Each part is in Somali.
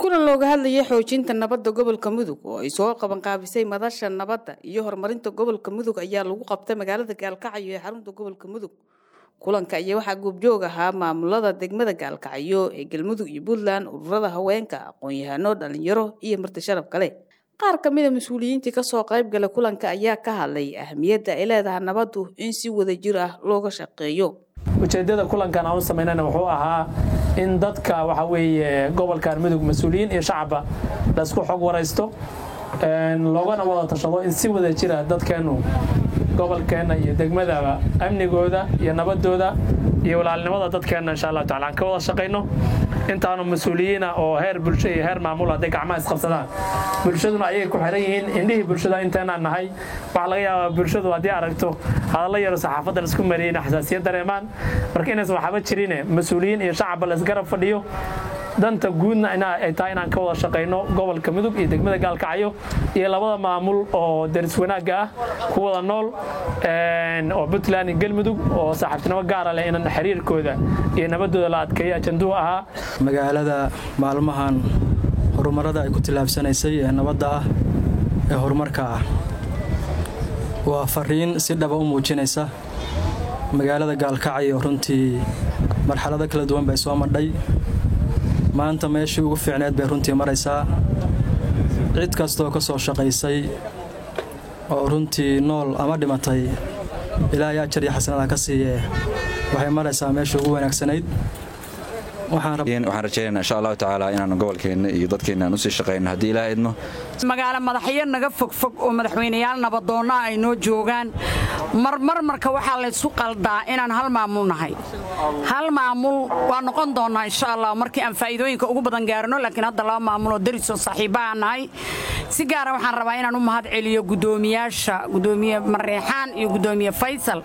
kulan looga hadlayay xoojinta nabadda gobolka Mudug oo ay soo qaban qaabisay madasha nabadda iyo horumarinta gobolka Mudug ayaa lagu qabtay magaalada Gaalkacyo ee xarunta gobolka Mudug. Kulanka ayaa waxa goobjoog ahaa maamulada degmada Gaalkacyo ee Galmudug iyo Puntland, ururada haweenka, aqoon-yahano, dhalinyaro iyo marti sharaf kale. qaar ka mid ah mas'uuliyiinta ka soo qayb galay kulanka ayaa ka hadlay ahmiyadda ay leedahay nabaddu in si wadajir ah looga shaqeeyo. ujeedada kulankan aan sameynayna wuxuu ahaa in dadka waxa weeye gobolka Mudug mas'uuliyiin iyo shacabba la isku xog waraysto loogana wada tashado in si wadajir ah dadkeenu gobolkeena iyo degmadaba amnigooda iyo nabadooda iyo walaalnimada dadkeena insha Allah taala ka wada shaqeyno intaanu mas'uuliyiina oo heer bulsho iyo heer maamul ah gacmaha isqabsadaan bulshaduna ayay ku xiran yihiin indhihii bulshada intaan nahay waxa laga yaabaa bulshadu hadii aragto hadallo yar saxaafadda isku mariyeen xasaasiyad dareemaan marka inay waxba jirine mas'uuliyiin iyo shacab la isgarab fadhiyo danta guudna ay tahay inaan ka wada shaqeyno gobolka Mudug iyo degmada Gaalkacyo iyo labada maamul oo daris wanaag ah ku wada nool oo Puntland iyo Galmudug oo saaxiibtinimo gaar ah leh in xiriirkooda iyo nabadooda la adkeeyo ajanduu ahaa magaalada maalmahan horumarada ay ku tilaabsanaysay ee nabadda ah ee horumarka ah waa fariin si dhab ah u muujinaysa magaalada Gaalkacyo runtii marxalado kala duwan bay soo madhay maanta meeshii ugu fiicneed bay runtii maraysaa cid kastoo ka soo shaqaysay oo runtii nool ama dhimatay ilaahay ajar iyo xasanada ka siiyee waxay maraysaa meeshii ugu wanaagsanayd waxaan rajaynaynaa insha Allah taala inaan gobolkeena iyo dadkeena u sii shaqeyno hadii Ilaahay idmo magaalo madaxyo naga fog oo madaxweynayaal nabadoonna ay noo joogaan marka waxa la isku qaldaa inaan hal maamul nahay hal maamul waa noqon doonaa insha Allah markii aan faa'iidooyinka ugu badan gaarno laakiin hadda laba maamul oo daris oo saaxiibo ah nahay si gaar ah waxaan rabaa inaan u mahad celiyo gudoomiye Mareexaan iyo gudoomiye Faysal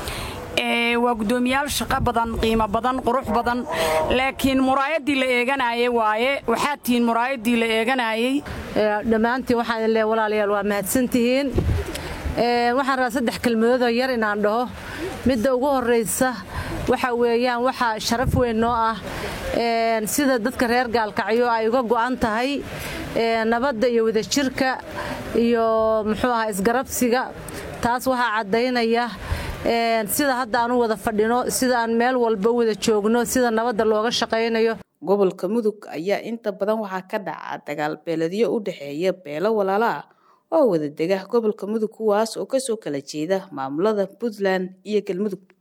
waa gudoomiyaal shaqo badan qiimo badan qurux badan laakiin muraayadii la eeganayay waaye waxa tiin muraayadii la eeganayay dhamaantii waxaan leeyahay walaalayaal waa mahadsantihiin waxaan rabaa saddex kelmadood oo yar inaan dhaho midda ugu horeysa waxa weeyaan waxa sharaf weyn noo ah sida dadka reer Gaalkacyo ay uga go'an tahay nabadda iyo wadajirka iyo muxuu ahaa isgarabsiga taas waxa cadeynaya sida hadda aan wada fadhino sida aan meel walba wada joogno sida nabadda looga shaqeynayo gobolka Mudug ayaa inta badan waxa ka dhaca dagaal beeladiyo u dhaxeeya beelo walaalo ah oo wada dega gobolka Mudug kuwaas oo ka soo kala jeeda maamulada Puntland iyo Galmudug.